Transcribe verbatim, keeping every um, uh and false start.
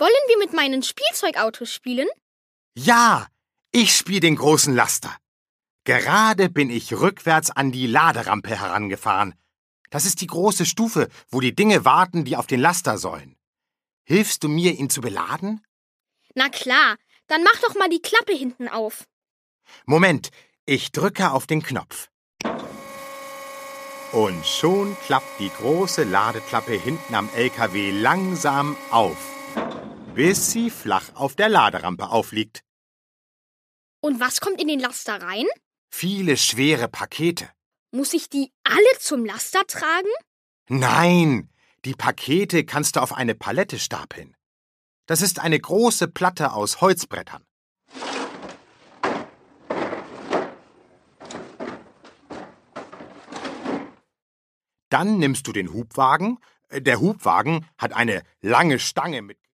Wollen wir mit meinen Spielzeugautos spielen? Ja, ich spiele den großen Laster. Gerade bin ich rückwärts an die Laderampe herangefahren. Das ist die große Stufe, wo die Dinge warten, die auf den Laster sollen. Hilfst du mir, ihn zu beladen? Na klar, dann mach doch mal die Klappe hinten auf. Moment, ich drücke auf den Knopf. Und schon klappt die große Ladeklappe hinten am L K W langsam auf, bis sie flach auf der Laderampe aufliegt. Und was kommt in den Laster rein? Viele schwere Pakete. Muss ich die alle zum Laster tragen? Nein, die Pakete kannst du auf eine Palette stapeln. Das ist eine große Platte aus Holzbrettern. Dann nimmst du den Hubwagen. Der Hubwagen hat eine lange Stange mit